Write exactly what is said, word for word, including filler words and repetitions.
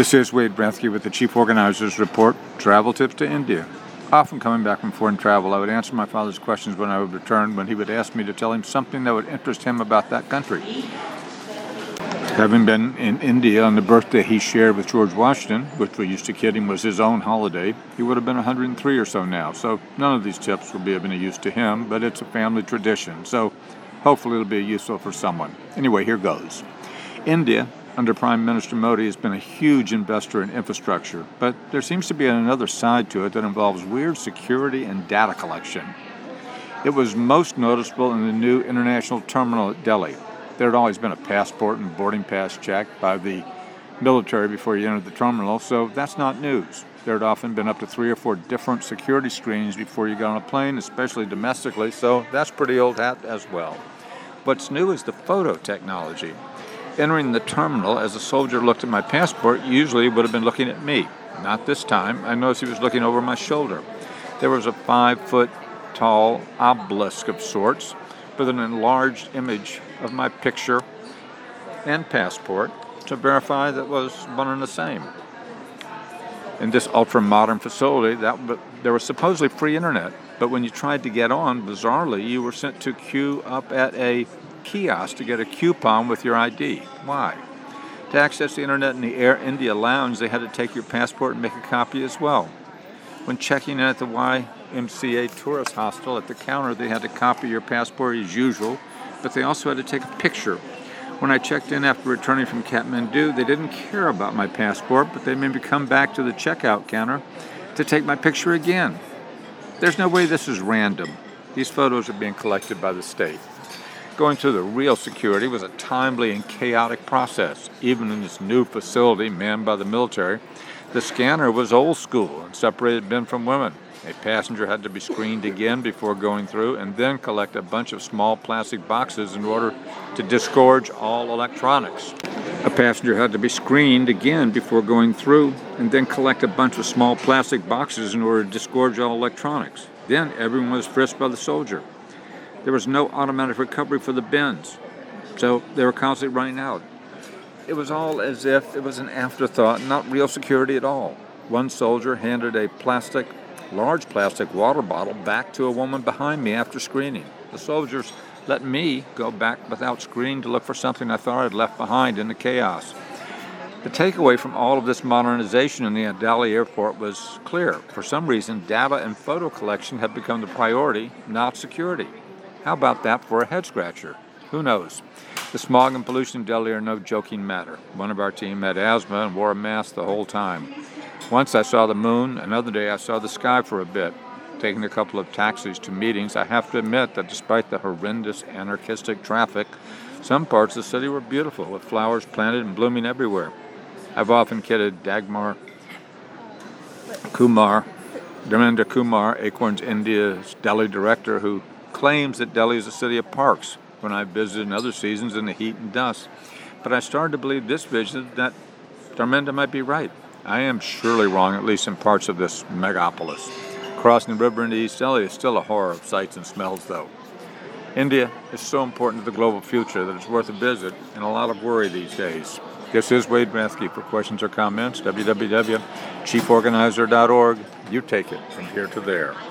This is Wade Bransky with the Chief Organizer's Report, Travel Tips to India. Often coming back from foreign travel, I would answer my father's questions when I would return, when he would ask me to tell him something that would interest him about that country. Having been in India on the birthday he shared with George Washington, which we used to kid him was his own holiday, he would have been one hundred three or so now, so none of these tips will be of any use to him, but it's a family tradition, so hopefully it'll be useful for someone. Anyway, here goes. India, under Prime Minister Modi, has been a huge investor in infrastructure, but there seems to be another side to it that involves weird security and data collection. It was most noticeable in the new international terminal at Delhi. There had always been a passport and boarding pass check by the military before you entered the terminal, so that's not news. There had often been up to three or four different security screens before you got on a plane, especially domestically, so that's pretty old hat as well. What's new is the photo technology. Entering the terminal, as a soldier looked at my passport, usually would have been looking at me. Not this time. I noticed he was looking over my shoulder. There was a five-foot-tall obelisk of sorts with an enlarged image of my picture and passport to verify that it was one and the same. In this ultra-modern facility, that there was supposedly free internet, but when you tried to get on, bizarrely, you were sent to queue up at a kiosk to get a coupon with your I D. Why? To access the internet in the Air India lounge, they had to take your passport and make a copy as well. When checking in at the Y M C A tourist hostel at the counter, they had to copy your passport as usual, but they also had to take a picture. When I checked in after returning from Kathmandu, they didn't care about my passport, but they made me come back to the checkout counter to take my picture again. There's no way this is random. These photos are being collected by the state. Going through the real security was a timely and chaotic process. Even in this new facility manned by the military, the scanner was old school and separated men from women. A passenger had to be screened again before going through and then collect a bunch of small plastic boxes in order to disgorge all electronics. A passenger had to be screened again before going through and then collect a bunch of small plastic boxes in order to disgorge all electronics. Then everyone was frisked by the soldier. There was no automatic recovery for the bins, so they were constantly running out. It was all as if it was an afterthought, not real security at all. One soldier handed a plastic, large plastic water bottle back to a woman behind me after screening. The soldiers let me go back without screening to look for something I thought I'd left behind in the chaos. The takeaway from all of this modernization in the Delhi airport was clear. For some reason, data and photo collection have become the priority, not security. How about that for a head-scratcher? Who knows? The smog and pollution in Delhi are no joking matter. One of our team had asthma and wore a mask the whole time. Once I saw the moon, another day I saw the sky for a bit. Taking a couple of taxis to meetings, I have to admit that despite the horrendous anarchistic traffic, some parts of the city were beautiful, with flowers planted and blooming everywhere. I've often kidded Dagmar Kumar, Dharmendra Kumar, Acorns India's Delhi director, who claims that Delhi is a city of parks when I visited in other seasons in the heat and dust. But I started to believe this vision that Dharmendra might be right. I am surely wrong, at least in parts of this megapolis. Crossing the river into East Delhi is still a horror of sights and smells, though. India is so important to the global future that it's worth a visit and a lot of worry these days. This is Wade Bransky. For questions or comments, w w w dot chief organizer dot org. You take it from here to there.